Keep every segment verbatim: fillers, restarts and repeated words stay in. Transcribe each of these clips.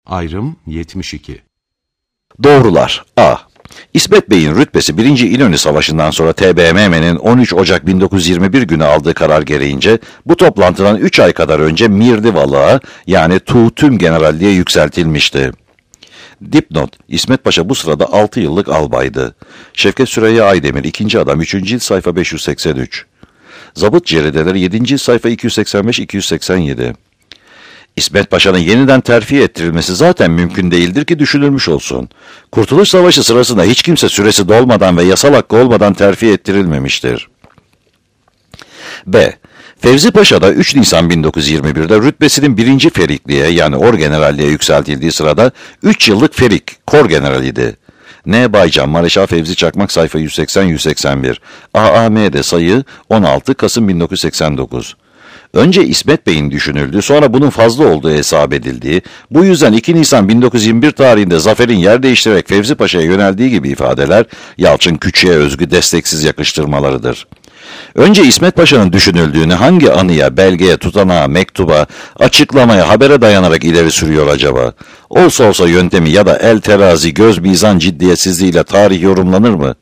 Ayrım yetmiş iki. Doğrular. A. İsmet Bey'in rütbesi birinci İnönü Savaşı'ndan sonra T B M M'nin on üç Ocak bin dokuz yüz yirmi bir günü aldığı karar gereğince bu toplantıdan üç ay kadar önce Mirdivalık'a yani Tuğ Tümgeneralliğe yükseltilmişti. Dipnot: İsmet Paşa bu sırada altı yıllık albaydı. Şevket Süreyya Aydemir, ikinci adam, üçüncü cilt, sayfa beş yüz seksen üç. Zabıt Cerideleri, yedinci cilt, sayfa iki yüz seksen beş iki yüz seksen yedi. İsmet Paşa'nın yeniden terfi ettirilmesi zaten mümkün değildir ki düşünülmüş olsun. Kurtuluş Savaşı sırasında hiç kimse süresi dolmadan ve yasal hakkı olmadan terfi ettirilmemiştir. B. Fevzi Paşa da üç Nisan bin dokuz yüz yirmi bir'de rütbesinin birinci Ferikliğe yani Orgeneralliğe yükseltildiği sırada üç yıllık Ferik, Kor Generaliydi. N. Baycan, Mareşal Fevzi Çakmak, sayfa yüz seksen yüz seksen bir. A A M'de sayı on altı Kasım bin dokuz yüz seksen dokuz. Önce İsmet Bey'in düşünüldüğü, sonra bunun fazla olduğu hesap edildiği, bu yüzden iki Nisan bin dokuz yüz yirmi bir tarihinde zaferin yer değiştirerek Fevzi Paşa'ya yöneldiği gibi ifadeler, Yalçın Küçük'e özgü desteksiz yakıştırmalarıdır. Önce İsmet Paşa'nın düşünüldüğünü hangi anıya, belgeye, tutanağa, mektuba, açıklamaya, habere dayanarak ileri sürüyor acaba? Olsa olsa yöntemi ya da el terazi, göz mizan ciddiyetsizliğiyle tarih yorumlanır mı?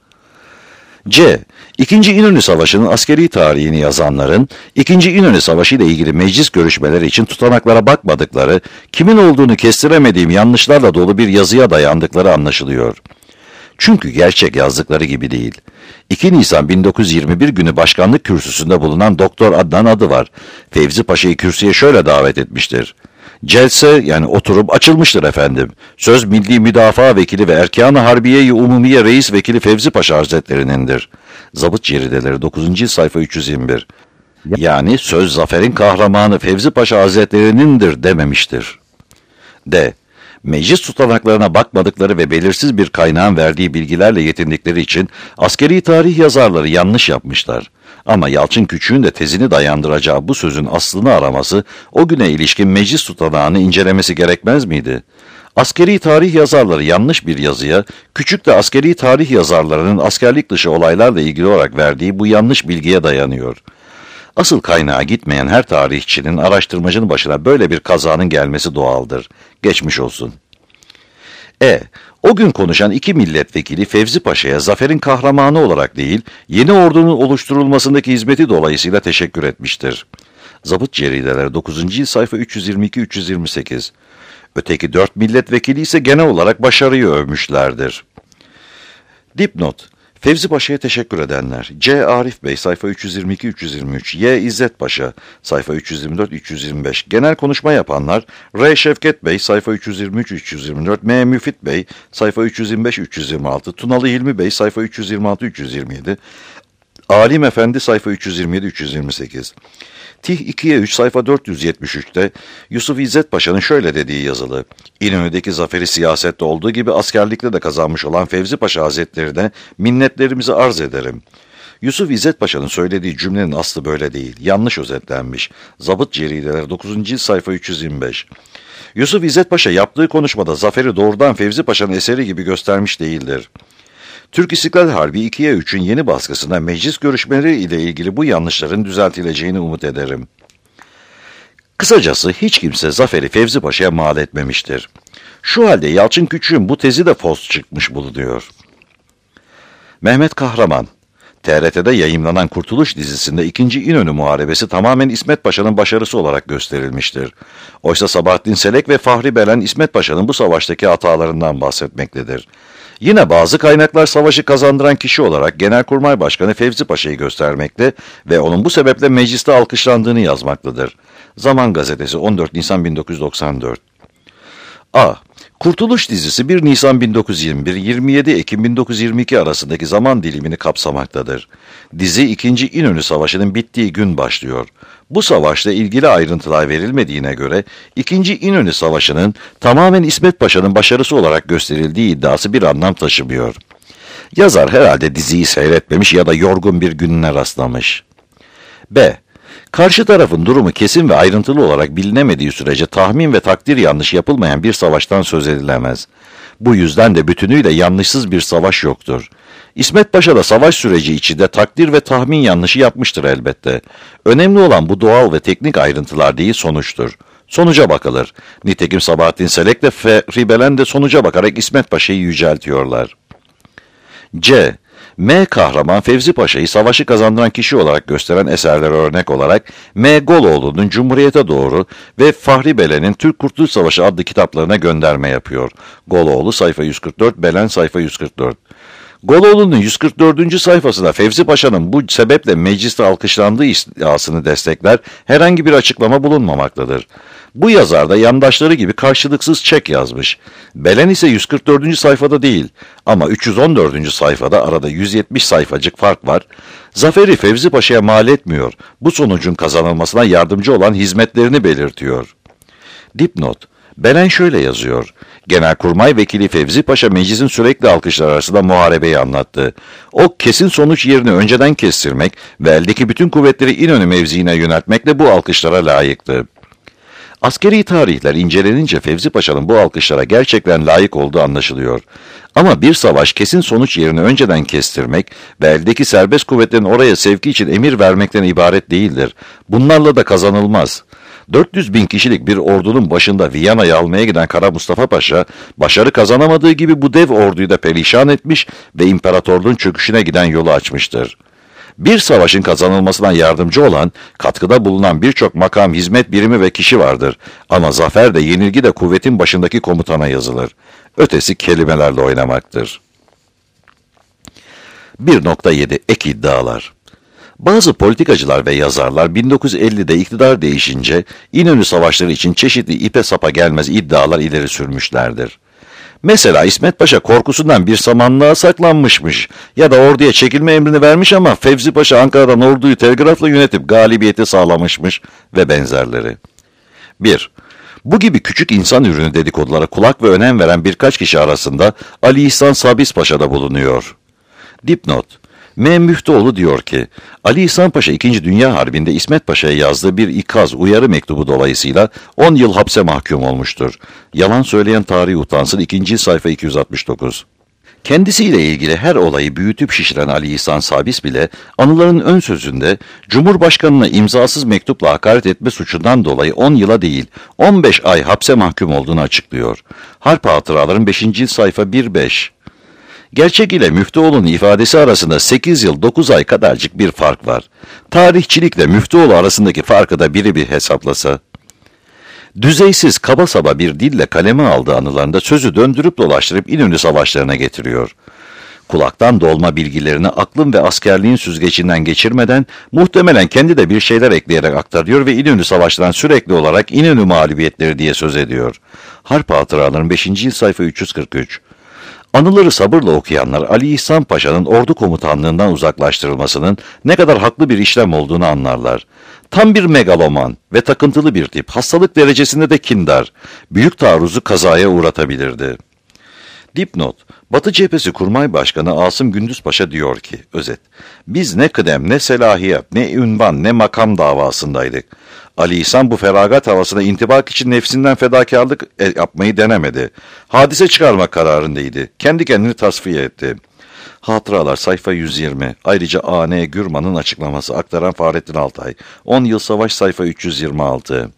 C. İkinci İnönü Savaşı'nın askeri tarihini yazanların, İkinci İnönü Savaşı ile ilgili meclis görüşmeleri için tutanaklara bakmadıkları, kimin olduğunu kestiremediğim yanlışlarla dolu bir yazıya dayandıkları anlaşılıyor. Çünkü gerçek yazdıkları gibi değil. iki Nisan bin dokuz yüz yirmi bir günü başkanlık kürsüsünde bulunan Doktor Adnan adı var. Fevzi Paşa'yı kürsüye şöyle davet etmiştir. Celse yani oturum açılmıştır efendim. Söz Milli Müdafaa Vekili ve Erkan-ı Harbiye-i Umumiye Reis Vekili Fevzi Paşa Hazretlerinindir. Zabıt Cerideleri, dokuzuncu sayfa üç yüz yirmi bir. Yani söz zaferin kahramanı Fevzi Paşa Hazretlerinindir dememiştir. D. Meclis tutanaklarına bakmadıkları ve belirsiz bir kaynağın verdiği bilgilerle yetindikleri için askeri tarih yazarları yanlış yapmışlar. Ama Yalçın Küçük'ün de tezini dayandıracağı bu sözün aslını araması, o güne ilişkin meclis tutanağını incelemesi gerekmez miydi? Askeri tarih yazarları yanlış bir yazıya, Küçük de askeri tarih yazarlarının askerlik dışı olaylarla ilgili olarak verdiği bu yanlış bilgiye dayanıyor. Asıl kaynağa gitmeyen her tarihçinin, araştırmacının başına böyle bir kazanın gelmesi doğaldır. Geçmiş olsun. E. O gün konuşan iki milletvekili Fevzi Paşa'ya zaferin kahramanı olarak değil, yeni ordunun oluşturulmasındaki hizmeti dolayısıyla teşekkür etmiştir. Zabıt Cerideleri, dokuzuncu sayfa üç yüz yirmi iki üç yüz yirmi sekiz. Öteki dört milletvekili ise genel olarak başarıyı övmüşlerdir. Dipnot: Fevzi Paşa'ya teşekkür edenler: C. Arif Bey, sayfa üç yüz yirmi iki üç yüz yirmi üç. Y. İzzet Paşa, sayfa üç yüz yirmi dört üç yüz yirmi beş. Genel konuşma yapanlar: R. Şevket Bey, sayfa üç yüz yirmi üç üç yüz yirmi dört. M. Müfit Bey, sayfa üç yüz yirmi beş üç yüz yirmi altı. Tunalı Hilmi Bey, sayfa üç yüz yirmi altı üç yüz yirmi yedi. Alim Efendi, sayfa üç yüz yirmi yedi üç yüz yirmi sekiz. Tih ikiye üç, sayfa dört yüz yetmiş üç'te Yusuf İzzet Paşa'nın şöyle dediği yazılı: İnönü'deki zaferi siyasette olduğu gibi askerlikte de kazanmış olan Fevzi Paşa Hazretlerine minnetlerimizi arz ederim. Yusuf İzzet Paşa'nın söylediği cümlenin aslı böyle değil, yanlış özetlenmiş. Zabıt Cerideleri, dokuzuncu sayfa üç yüz yirmi beş. Yusuf İzzet Paşa yaptığı konuşmada zaferi doğrudan Fevzi Paşa'nın eseri gibi göstermiş değildir. Türk İstiklal Harbi ikiye üçün yeni baskısında meclis görüşmeleri ile ilgili bu yanlışların düzeltileceğini umut ederim. Kısacası hiç kimse zaferi Fevzi Paşa'ya mal etmemiştir. Şu halde Yalçın Küçük'ün bu tezi de fos çıkmış bulunuyor. Mehmet Kahraman, T R T'de yayımlanan Kurtuluş dizisinde ikinci İnönü Muharebesi tamamen İsmet Paşa'nın başarısı olarak gösterilmiştir. Oysa Sabahattin Selek ve Fahri Belen İsmet Paşa'nın bu savaştaki hatalarından bahsetmektedir. Yine bazı kaynaklar savaşı kazandıran kişi olarak Genelkurmay Başkanı Fevzi Paşa'yı göstermekte ve onun bu sebeple mecliste alkışlandığını yazmaktadır. Zaman Gazetesi, on dört Nisan bin dokuz yüz doksan dört. A. Kurtuluş dizisi bir Nisan bin dokuz yüz yirmi bir - yirmi yedi Ekim bin dokuz yüz yirmi iki arasındaki zaman dilimini kapsamaktadır. Dizi ikinci İnönü Savaşı'nın bittiği gün başlıyor. Bu savaşla ilgili ayrıntılar verilmediğine göre ikinci İnönü Savaşı'nın tamamen İsmet Paşa'nın başarısı olarak gösterildiği iddiası bir anlam taşımıyor. Yazar herhalde diziyi seyretmemiş ya da yorgun bir gününe rastlamış. B. Karşı tarafın durumu kesin ve ayrıntılı olarak bilinemediği sürece tahmin ve takdir yanlışı yapılmayan bir savaştan söz edilemez. Bu yüzden de bütünüyle yanlışsız bir savaş yoktur. İsmet Paşa da savaş süreci içinde takdir ve tahmin yanlışı yapmıştır elbette. Önemli olan bu doğal ve teknik ayrıntılar değil, sonuçtur. Sonuca bakılır. Nitekim Sabahattin Selek de Fehri Belen de sonuca bakarak İsmet Paşa'yı yüceltiyorlar. C. M. Kahraman Fevzi Paşa'yı savaşı kazandıran kişi olarak gösteren eserlere örnek olarak M. Goloğlu'nun Cumhuriyete Doğru ve Fahri Belen'in Türk Kurtuluş Savaşı adlı kitaplarına gönderme yapıyor. Goloğlu sayfa yüz kırk dört, Belen sayfa yüz kırk dört. Goloğlu'nun yüz kırk dördüncü sayfasında Fevzi Paşa'nın bu sebeple mecliste alkışlandığı iddiasını destekler, herhangi bir açıklama bulunmamaktadır. Bu yazar da yandaşları gibi karşılıksız çek yazmış. Belen ise yüz kırk dördüncü sayfada değil ama üç yüz on dördüncü sayfada arada yüz yetmiş sayfacık fark var. Zaferi Fevzi Paşa'ya mal etmiyor. Bu sonucun kazanılmasına yardımcı olan hizmetlerini belirtiyor. Dipnot. Belen şöyle yazıyor. Genelkurmay Vekili Fevzi Paşa meclisin sürekli alkışlar arasında muharebeyi anlattı. O kesin sonuç yerini önceden kestirmek ve eldeki bütün kuvvetleri İnönü mevziine yöneltmekle bu alkışlara layıktı. Askeri tarihler incelenince Fevzi Paşa'nın bu alkışlara gerçekten layık olduğu anlaşılıyor. Ama bir savaş kesin sonuç yerini önceden kestirmek ve eldeki serbest kuvvetlerin oraya sevki için emir vermekten ibaret değildir. Bunlarla da kazanılmaz. dört yüz bin kişilik bir ordunun başında Viyana'yı almaya giden Kara Mustafa Paşa, başarı kazanamadığı gibi bu dev orduyu da perişan etmiş ve imparatorluğun çöküşüne giden yolu açmıştır. Bir savaşın kazanılmasına yardımcı olan, katkıda bulunan birçok makam, hizmet birimi ve kişi vardır. Ama zafer de yenilgi de kuvvetin başındaki komutana yazılır. Ötesi kelimelerle oynamaktır. bir nokta yedi Ek iddialar. Bazı politikacılar ve yazarlar bin dokuz yüz ellide iktidar değişince İnönü savaşları için çeşitli ipe sapa gelmez iddialar ileri sürmüşlerdir. Mesela İsmet Paşa korkusundan bir samanlığa saklanmışmış ya da orduya çekilme emrini vermiş ama Fevzi Paşa Ankara'dan orduyu telgrafla yönetip galibiyeti sağlamışmış ve benzerleri. bir. Bu gibi küçük insan ürünü dedikodulara kulak ve önem veren birkaç kişi arasında Ali İhsan Sabis Paşa da bulunuyor. Dipnot. M. Müftüoğlu diyor ki, Ali İhsan Paşa ikinci. Dünya Harbi'nde İsmet Paşa'ya yazdığı bir ikaz uyarı mektubu dolayısıyla on yıl hapse mahkum olmuştur. Yalan söyleyen tarihi utansın ikinci. sayfa iki yüz altmış dokuz. Kendisiyle ilgili her olayı büyütüp şişiren Ali İhsan Sabis bile anıların ön sözünde Cumhurbaşkanı'na imzasız mektupla hakaret etme suçundan dolayı on yıla değil on beş ay hapse mahkum olduğunu açıklıyor. Harp Hatıraların beşinci. sayfa bir beş. Gerçek ile Müftüoğlu'nun ifadesi arasında sekiz yıl dokuz ay kadarcık bir fark var. Tarihçilikle Müftüoğlu arasındaki farkı da biri bir hesaplasa. Düzeysiz, kaba saba bir dille kaleme aldığı anılarında sözü döndürüp dolaştırıp İnönü savaşlarına getiriyor. Kulaktan dolma bilgilerini aklın ve askerliğin süzgecinden geçirmeden muhtemelen kendi de bir şeyler ekleyerek aktarıyor ve İnönü savaşlarından sürekli olarak İnönü mağlubiyetleri diye söz ediyor. Harp Hatıraların beşinci. sayfa üç yüz kırk üç. Anıları sabırla okuyanlar Ali İhsan Paşa'nın ordu komutanlığından uzaklaştırılmasının ne kadar haklı bir işlem olduğunu anlarlar. Tam bir megaloman ve takıntılı bir tip, hastalık derecesinde de kindar, büyük taarruzu kazaya uğratabilirdi. Dipnot, Batı Cephesi Kurmay Başkanı Asım Gündüz Paşa diyor ki, özet, biz ne kıdem, ne selahiyet, ne ünvan, ne makam davasındaydık. Ali İhsan bu feragat havasına intibak için nefsinden fedakarlık yapmayı denemedi. Hadise çıkarmak kararındaydı. Kendi kendini tasfiye etti. Hatıralar sayfa yüz yirmi. Ayrıca A N Gürman'ın açıklaması aktaran Fahrettin Altay. on yıl savaş sayfa üç yüz yirmi altı.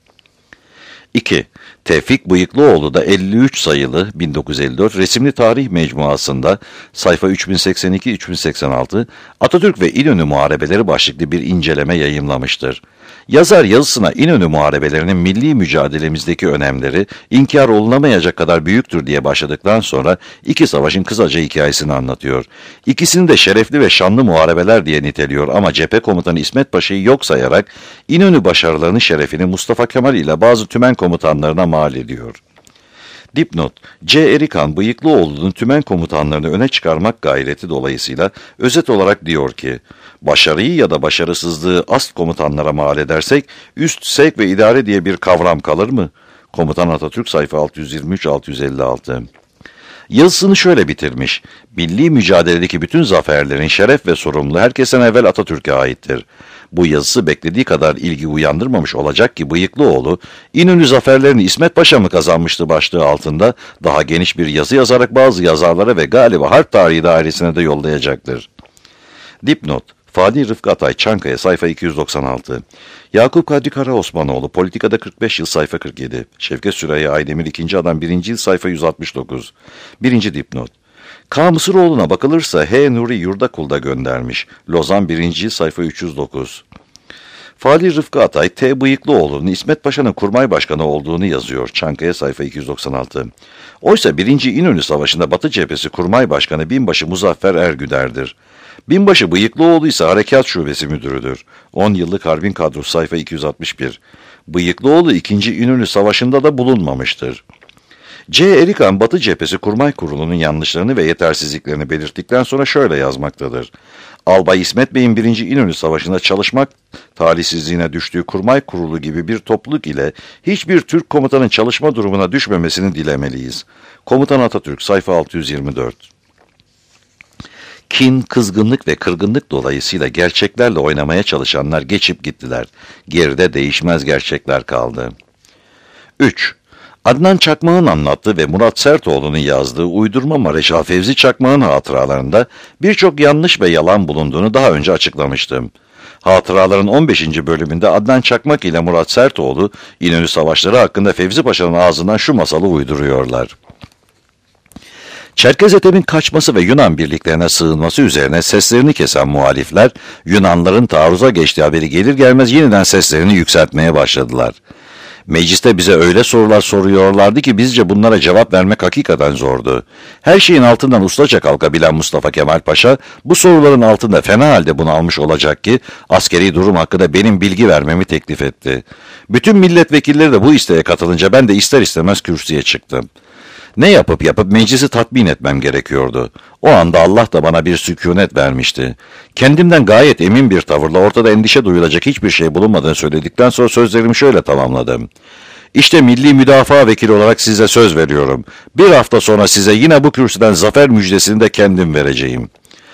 iki. Tevfik Bıyıklıoğlu da elli üç sayılı bin dokuz yüz elli dört resimli tarih mecmuasında sayfa üç bin seksen iki üç bin seksen altı Atatürk ve İnönü Muharebeleri başlıklı bir inceleme yayımlamıştır. Yazar yazısına İnönü Muharebelerinin milli mücadelemizdeki önemleri inkar olunamayacak kadar büyüktür diye başladıktan sonra iki savaşın kısaca hikayesini anlatıyor. İkisini de şerefli ve şanlı muharebeler diye niteliyor ama cephe komutanı İsmet Paşa'yı yok sayarak İnönü başarılarının şerefini Mustafa Kemal ile bazı tümen komutanlarına mal ediyor. Dipnot, C. Erikan Bıyıklıoğlu'nun tümen komutanlarını öne çıkarmak gayreti dolayısıyla özet olarak diyor ki, başarıyı ya da başarısızlığı ast komutanlara mal edersek, üst, sevk ve idare diye bir kavram kalır mı? Komutan Atatürk sayfa altı yüz yirmi üç altı yüz elli altı. Yazısını şöyle bitirmiş, milli mücadeledeki bütün zaferlerin şeref ve sorumluluğu herkesten evvel Atatürk'e aittir. Bu yazısı beklediği kadar ilgi uyandırmamış olacak ki Bıyıklıoğlu, İnönü zaferlerini İsmet Paşa mı kazanmıştı başlığı altında daha geniş bir yazı yazarak bazı yazarlara ve galiba harp tarihi dairesine de yollayacaktır. Dipnot, Fadi Rıfkı Atay, Çankaya, sayfa iki yüz doksan altı. Yakup Kadri Karaosmanoğlu, Politikada kırk beş yıl, sayfa kırk yedi. Şevket Süreyya Aydemir, ikinci adam, birinci yıl, sayfa yüz altmış dokuz. Birinci dipnot. K. Mısıroğlu'na bakılırsa H. Nuri Yurdakul'da göndermiş. Lozan, birinci yıl, sayfa üç yüz dokuz. Fadi Rıfkı Atay, T. Bıyıklıoğlu'nun İsmet Paşa'nın kurmay başkanı olduğunu yazıyor. Çankaya, sayfa iki yüz doksan altı. Oysa birinci İnönü Savaşı'nda Batı Cephesi kurmay başkanı Binbaşı Muzaffer Ergüder'dir. Binbaşı Bıyıklıoğlu ise Harekat Şubesi Müdürüdür. on yıllık harbin kadrosu, sayfa iki yüz altmış bir. Bıyıklıoğlu ikinci İnönü Savaşı'nda da bulunmamıştır. C. Erikan, Batı Cephesi Kurmay Kurulu'nun yanlışlarını ve yetersizliklerini belirttikten sonra şöyle yazmaktadır. Albay İsmet Bey'in birinci İnönü Savaşı'nda çalışmak talihsizliğine düştüğü Kurmay Kurulu gibi bir topluluk ile hiçbir Türk komutanın çalışma durumuna düşmemesini dilemeliyiz. Komutan Atatürk, sayfa altı yüz yirmi dört. Kin, kızgınlık ve kırgınlık dolayısıyla gerçeklerle oynamaya çalışanlar geçip gittiler. Geride değişmez gerçekler kaldı. üç. Adnan Çakmak'ın anlattığı ve Murat Sertoğlu'nun yazdığı uydurma Mareşal Fevzi Çakmak'ın hatıralarında birçok yanlış ve yalan bulunduğunu daha önce açıklamıştım. Hatıraların on beşinci bölümünde Adnan Çakmak ile Murat Sertoğlu, İnönü Savaşları hakkında Fevzi Paşa'nın ağzından şu masalı uyduruyorlar. Çerkez Ethem'in kaçması ve Yunan birliklerine sığınması üzerine seslerini kesen muhalifler, Yunanların taarruza geçtiği haberi gelir gelmez yeniden seslerini yükseltmeye başladılar. Mecliste bize öyle sorular soruyorlardı ki bizce bunlara cevap vermek hakikaten zordu. Her şeyin altından ustaca kalkabilen Mustafa Kemal Paşa, bu soruların altında fena halde bunalmış olacak ki, askeri durum hakkında benim bilgi vermemi teklif etti. Bütün milletvekilleri de bu isteğe katılınca ben de ister istemez kürsüye çıktım. Ne yapıp yapıp meclisi tatmin etmem gerekiyordu. O anda Allah da bana bir sükunet vermişti. Kendimden gayet emin bir tavırla ortada endişe duyulacak hiçbir şey bulunmadığını söyledikten sonra sözlerimi şöyle tamamladım. İşte Milli Müdafaa Vekili olarak size söz veriyorum. Bir hafta sonra size yine bu kürsüden zafer müjdesini de kendim vereceğim.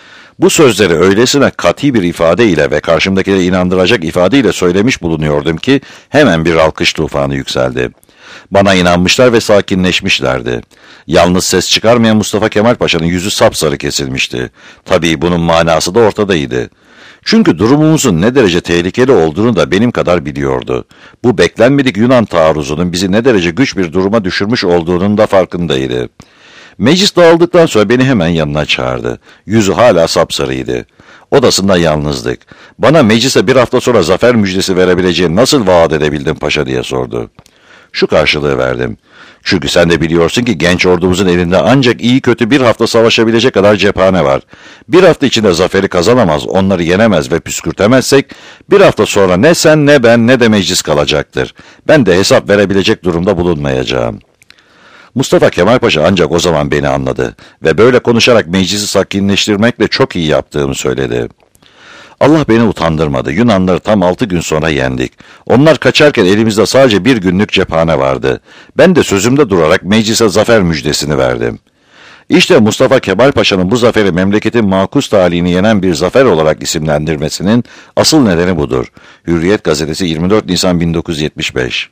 Bu sözleri öylesine kat'i bir ifade ile ve karşımdakileri inandıracak ifade ile söylemiş bulunuyordum ki hemen bir alkış tufanı yükseldi. Bana inanmışlar ve sakinleşmişlerdi. Yalnız ses çıkarmayan Mustafa Kemal Paşa'nın yüzü sapsarı kesilmişti. Tabii bunun manası da ortadaydı. Çünkü durumumuzun ne derece tehlikeli olduğunu da benim kadar biliyordu. Bu beklenmedik Yunan taarruzunun bizi ne derece güç bir duruma düşürmüş olduğunun da farkındaydı. Meclis dağıldıktan sonra beni hemen yanına çağırdı. Yüzü hala sapsarıydı. Odasında yalnızdık. Bana meclise bir hafta sonra zafer müjdesi verebileceğini nasıl vaat edebildin paşa diye sordu. Şu karşılığı verdim. Çünkü sen de biliyorsun ki genç ordumuzun elinde ancak iyi kötü bir hafta savaşabilecek kadar cephane var. Bir hafta içinde zaferi kazanamaz, onları yenemez ve püskürtemezsek, bir hafta sonra ne sen ne ben ne de meclis kalacaktır. Ben de hesap verebilecek durumda bulunmayacağım. Mustafa Kemal Paşa ancak o zaman beni anladı ve böyle konuşarak meclisi sakinleştirmekle çok iyi yaptığımı söyledi. Allah beni utandırmadı. Yunanları tam altı gün sonra yendik. Onlar kaçarken elimizde sadece bir günlük cephane vardı. Ben de sözümde durarak meclise zafer müjdesini verdim. İşte Mustafa Kemal Paşa'nın bu zaferi memleketin makus talihini yenen bir zafer olarak isimlendirmesinin asıl nedeni budur. Hürriyet Gazetesi yirmi dört Nisan bin dokuz yüz yetmiş beş.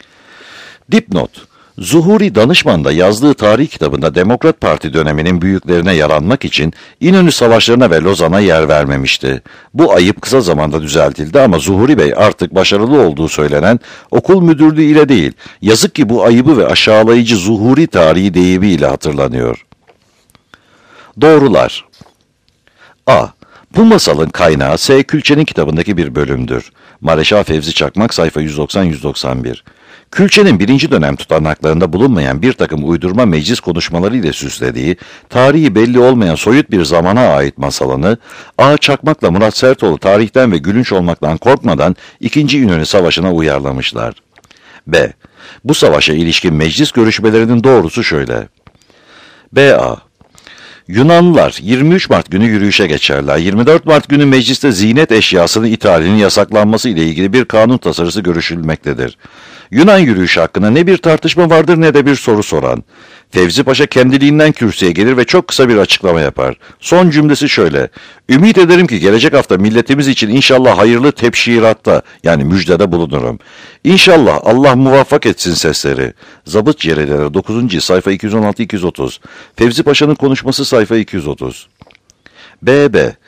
Dipnot. Zuhuri Danışman'da yazdığı tarih kitabında Demokrat Parti döneminin büyüklerine yaranmak için İnönü Savaşlarına ve Lozan'a yer vermemişti. Bu ayıp kısa zamanda düzeltildi ama Zuhuri Bey artık başarılı olduğu söylenen okul müdürlüğü ile değil, yazık ki bu ayıbı ve aşağılayıcı Zuhuri tarihi deyimiyle hatırlanıyor. Doğrular. A. Bu masalın kaynağı S. Külçe'nin kitabındaki bir bölümdür. Mareşal Fevzi Çakmak, sayfa yüz doksan yüz doksan bir. Külçe'nin birinci dönem tutanaklarında bulunmayan bir takım uydurma meclis konuşmaları ile süslediği, tarihi belli olmayan soyut bir zamana ait masalını, A. Çakmak'la Murat Sertoğlu tarihten ve gülünç olmaktan korkmadan ikinci İnönü Savaşı'na uyarlamışlar. B. Bu savaşa ilişkin meclis görüşmelerinin doğrusu şöyle. B A. Yunanlılar yirmi üç Mart günü yürüyüşe geçerler. yirmi dört Mart günü mecliste ziynet eşyasının ithalinin yasaklanması ile ilgili bir kanun tasarısı görüşülmektedir. Yunan yürüyüşü hakkında ne bir tartışma vardır ne de bir soru soran. Fevzi Paşa kendiliğinden kürsüye gelir ve çok kısa bir açıklama yapar. Son cümlesi şöyle: Ümit ederim ki gelecek hafta milletimiz için inşallah hayırlı tebşiratta, yani müjdede bulunurum. İnşallah Allah muvaffak etsin sesleri. Zabıt Cerideleri dokuzuncu sayfa iki yüz on altı iki yüz otuz. Fevzi Paşa'nın konuşması sayfa iki yüz otuz. B B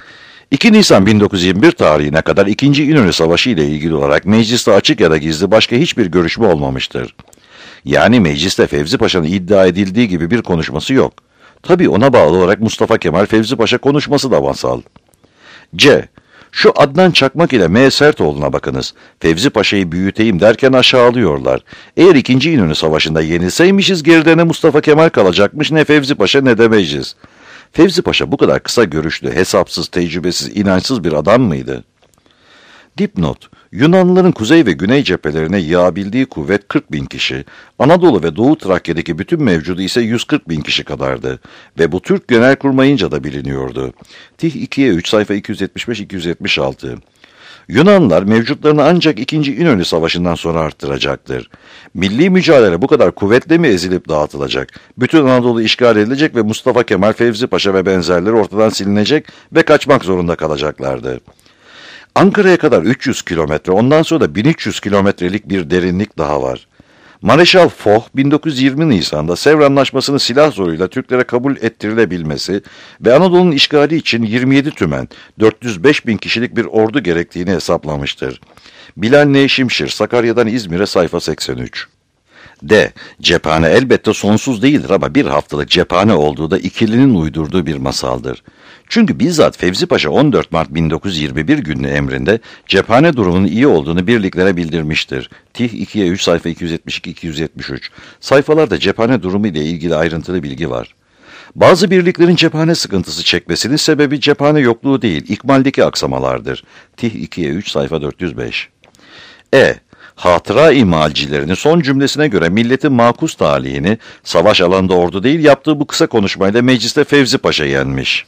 iki Nisan bin dokuz yüz yirmi bir tarihine kadar ikinci İnönü Savaşı ile ilgili olarak mecliste açık ya da gizli başka hiçbir görüşme olmamıştır. Yani mecliste Fevzi Paşa'nın iddia edildiği gibi bir konuşması yok. Tabii ona bağlı olarak Mustafa Kemal Fevzi Paşa konuşması da masal. C. Şu Adnan Çakmak ile M. Sertoğlu'na bakınız. Fevzi Paşa'yı büyüteyim derken aşağılıyorlar. Eğer ikinci İnönü Savaşı'nda yenilseymişiz geride ne Mustafa Kemal kalacakmış ne Fevzi Paşa ne de meclis. Fevzi Paşa bu kadar kısa görüşlü, hesapsız, tecrübesiz, inançsız bir adam mıydı? Dipnot: Yunanlıların kuzey ve güney cephelerine yığabildiği kuvvet kırk bin kişi, Anadolu ve Doğu Trakya'daki bütün mevcudu ise yüz kırk bin kişi kadardı ve bu Türk Genelkurmayınca da biliniyordu. Tih ikiye üç sayfa iki yüz yetmiş beş iki yüz yetmiş altı. Yunanlılar mevcutlarını ancak ikinci İnönü Savaşı'ndan sonra arttıracaktır. Milli mücadele bu kadar kuvvetle mi ezilip dağıtılacak? Bütün Anadolu işgal edilecek ve Mustafa Kemal, Fevzi Paşa ve benzerleri ortadan silinecek ve kaçmak zorunda kalacaklardı. Ankara'ya kadar üç yüz kilometre, ondan sonra da bin üç yüz kilometrelik bir derinlik daha var. Mareşal Foch, bin dokuz yüz yirmi Nisan'da Sevr Anlaşması'nı silah zoruyla Türklere kabul ettirilebilmesi ve Anadolu'nun işgali için yirmi yedi tümen, dört yüz beş bin kişilik bir ordu gerektiğini hesaplamıştır. Bilal N. Şimşir, Sakarya'dan İzmir'e sayfa seksen üç. D. Cephane elbette sonsuz değildir ama bir haftalık cephane olduğu da ikilinin uydurduğu bir masaldır. Çünkü bizzat Fevzi Paşa on dört Mart bin dokuz yüz yirmi bir günlü emrinde cephane durumunun iyi olduğunu birliklere bildirmiştir. Tih ikiye üç sayfa iki yüz yetmiş iki iki yüz yetmiş üç. Sayfalarda cephane durumu ile ilgili ayrıntılı bilgi var. Bazı birliklerin cephane sıkıntısı çekmesinin sebebi cephane yokluğu değil, ikmaldeki aksamalardır. Tih ikiye üç sayfa dört yüz beş. E. Hatıra imalcilerinin son cümlesine göre milletin makus talihini savaş alanında ordu değil yaptığı bu kısa konuşmayla mecliste Fevzi Paşa yenmiş.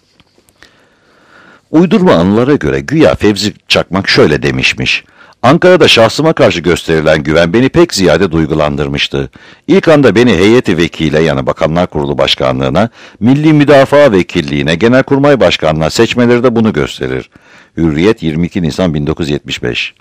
Uydurma anılara göre güya Fevzi Çakmak şöyle demişmiş. Ankara'da şahsıma karşı gösterilen güven beni pek ziyade duygulandırmıştı. İlk anda beni heyeti vekile yani Bakanlar Kurulu Başkanlığına, Milli Müdafaa Vekilliğine, Genelkurmay Başkanlığına seçmeleri de bunu gösterir. Hürriyet yirmi iki Nisan bin dokuz yüz yetmiş beş.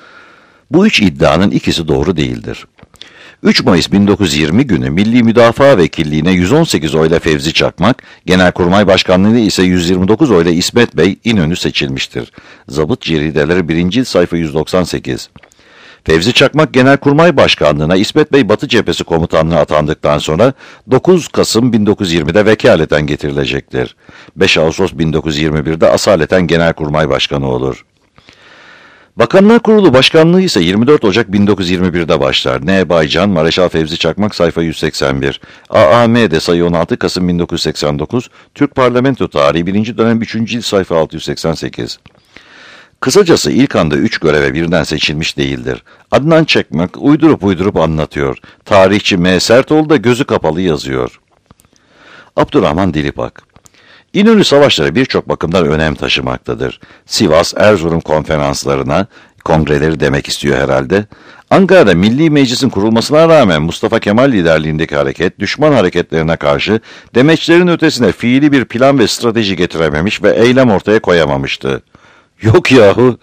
Bu üç iddianın ikisi doğru değildir. üç Mayıs bin dokuz yüz yirmi günü Milli Müdafaa Vekilliğine yüz on sekiz oyla Fevzi Çakmak, Genelkurmay Başkanlığı'na ise yüz yirmi dokuz oyla İsmet Bey İnönü seçilmiştir. Zabıt Cerideleri birinci sayfa yüz doksan sekiz. Fevzi Çakmak Genelkurmay Başkanlığı'na İsmet Bey Batı Cephesi Komutanlığı atandıktan sonra dokuz Kasım bin dokuz yüz yirmide vekaleten getirilecektir. beş Ağustos bin dokuz yüz yirmi birde asaleten Genelkurmay Başkanı olur. Bakanlar Kurulu Başkanlığı ise yirmi dört Ocak bin dokuz yüz yirmi birde başlar. N. Baycan, Mareşal Fevzi Çakmak sayfa yüz seksen bir. A A M'de sayı on altı Kasım bin dokuz yüz seksen dokuz. Türk Parlamento Tarihi birinci dönem üçüncü cilt sayfa altı yüz seksen sekiz. Kısacası ilk anda üç göreve birden seçilmiş değildir. Adnan Çakmak uydurup uydurup anlatıyor. Tarihçi M. Sertoğlu da gözü kapalı yazıyor. Abdurrahman Dilipak: İnönü Savaşları birçok bakımdan önem taşımaktadır. Sivas, Erzurum konferanslarına, kongreleri demek istiyor herhalde. Ankara'da Milli Meclis'in kurulmasına rağmen Mustafa Kemal liderliğindeki hareket, düşman hareketlerine karşı demeçlerin ötesine fiili bir plan ve strateji getirememiş ve eylem ortaya koyamamıştı. Yok yahu!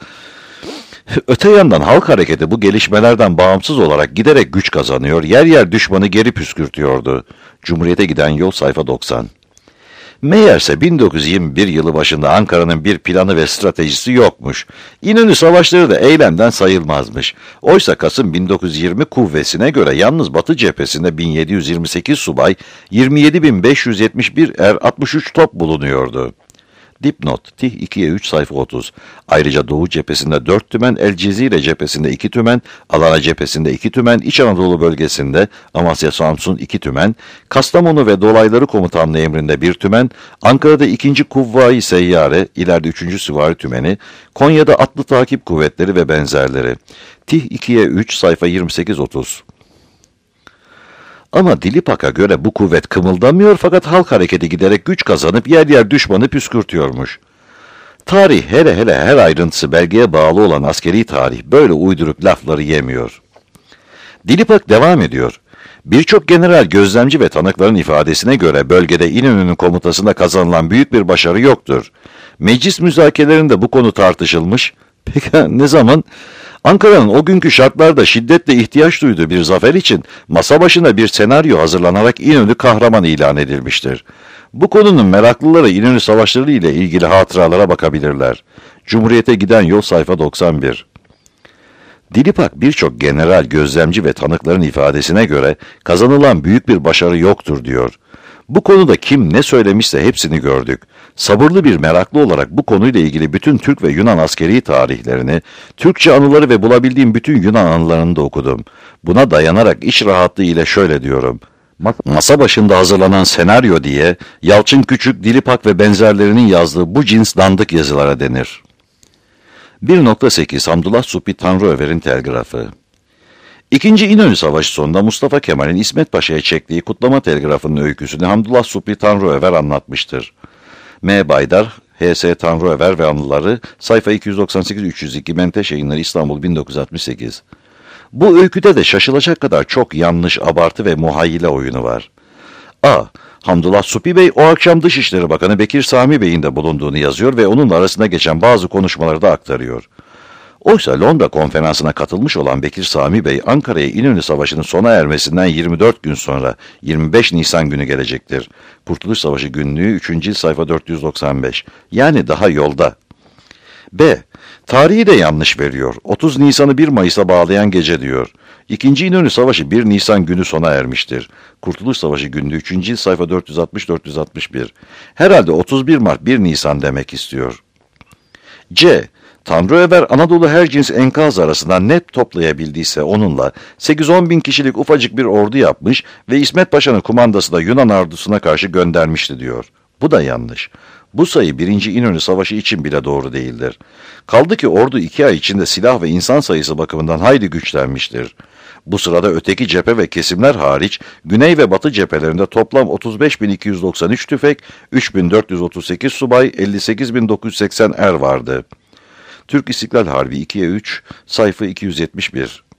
Öte yandan halk hareketi bu gelişmelerden bağımsız olarak giderek güç kazanıyor, yer yer düşmanı geri püskürtüyordu. Cumhuriyete giden yol sayfa doksan. Meğerse bin dokuz yüz yirmi bir yılı başında Ankara'nın bir planı ve stratejisi yokmuş. İnönü Savaşları da eylemden sayılmazmış. Oysa Kasım bin dokuz yüz yirmi kuvvesine göre yalnız Batı cephesinde bin yedi yüz yirmi sekiz subay, yirmi yedi bin beş yüz yetmiş bir er, altmış üç top bulunuyordu. Dipnot: Tih ikiye üç sayfa otuz. Ayrıca Doğu cephesinde dört tümen, El Cezire cephesinde iki tümen, Adana cephesinde iki tümen, İç Anadolu bölgesinde Amasya Samsun iki tümen, Kastamonu ve Dolayları Komutanlığı emrinde bir tümen, Ankara'da ikinci Kuvvayi Seyyare, ileride üçüncü Süvari Tümeni, Konya'da Atlı Takip Kuvvetleri ve benzerleri. Tih ikiye üç sayfa yirmi sekiz otuz. Ama Dilipak'a göre bu kuvvet kımıldamıyor fakat halk hareketi giderek güç kazanıp yer yer düşmanı püskürtüyormuş. Tarih, hele hele her ayrıntısı belgeye bağlı olan askeri tarih böyle uyduruk lafları yemiyor. Dilipak devam ediyor. Birçok general, gözlemci ve tanıkların ifadesine göre bölgede İnönü'nün komutasında kazanılan büyük bir başarı yoktur. Meclis müzakerelerinde bu konu tartışılmış. Peki ne zaman? Ankara'nın o günkü şartlarda şiddetle ihtiyaç duyduğu bir zafer için masa başına bir senaryo hazırlanarak İnönü kahraman ilan edilmiştir. Bu konunun meraklıları İnönü Savaşları ile ilgili hatıralara bakabilirler. Cumhuriyete giden yol sayfa doksan bir. Dilipak birçok general, gözlemci ve tanıkların ifadesine göre kazanılan büyük bir başarı yoktur diyor. Bu konuda kim ne söylemişse hepsini gördük. Sabırlı bir meraklı olarak bu konuyla ilgili bütün Türk ve Yunan askeri tarihlerini, Türkçe anıları ve bulabildiğim bütün Yunan anılarını da okudum. Buna dayanarak iç rahatlığı ile şöyle diyorum. Masa başında hazırlanan senaryo diye Yalçın Küçük, Dilipak ve benzerlerinin yazdığı bu cins dandık yazılara denir. bir nokta sekiz Hamdullah Suphi Tanrıöver'in telgrafı. İkinci İnönü Savaşı sonunda Mustafa Kemal'in İsmet Paşa'ya çektiği kutlama telgrafının öyküsünü Hamdullah Suphi Tanrıöver anlatmıştır. M. Baydar, H S Tanrıöver ve Anıları, sayfa iki yüz doksan sekiz üç yüz iki, Menteş Yayınları, İstanbul bin dokuz yüz altmış sekiz. Bu öyküde de şaşılacak kadar çok yanlış, abartı ve muhayyile oyunu var. A. Hamdullah Suphi Bey o akşam Dışişleri Bakanı Bekir Sami Bey'in de bulunduğunu yazıyor ve onun arasında geçen bazı konuşmaları da aktarıyor. Oysa Londra konferansına katılmış olan Bekir Sami Bey, Ankara'ya İnönü Savaşı'nın sona ermesinden yirmi dört gün sonra yirmi beş Nisan günü gelecektir. Kurtuluş Savaşı Günlüğü üçüncü cilt sayfa dört yüz doksan beş. Yani daha yolda. B. Tarihi de yanlış veriyor. otuz Nisan'ı bir Mayıs'a bağlayan gece diyor. İkinci İnönü Savaşı bir Nisan günü sona ermiştir. Kurtuluş Savaşı Günlüğü üçüncü cilt sayfa dört yüz altmış dört yüz altmış bir. Herhalde otuz bir Mart bir Nisan demek istiyor. C. Tanrıöver Anadolu her cins enkaz arasından net toplayabildiyse onunla sekiz on bin kişilik ufacık bir ordu yapmış ve İsmet Paşa'nın kumandası da Yunan ordusuna karşı göndermişti diyor. Bu da yanlış. Bu sayı birinci İnönü Savaşı için bile doğru değildir. Kaldı ki ordu iki ay içinde silah ve insan sayısı bakımından hayli güçlenmiştir. Bu sırada öteki cephe ve kesimler hariç güney ve batı cephelerinde toplam otuz beş bin iki yüz doksan üç tüfek, üç bin dört yüz otuz sekiz subay, elli sekiz bin dokuz yüz seksen er vardı. Türk İstiklal Harbi ikiye üç, sayfa iki yüz yetmiş bir.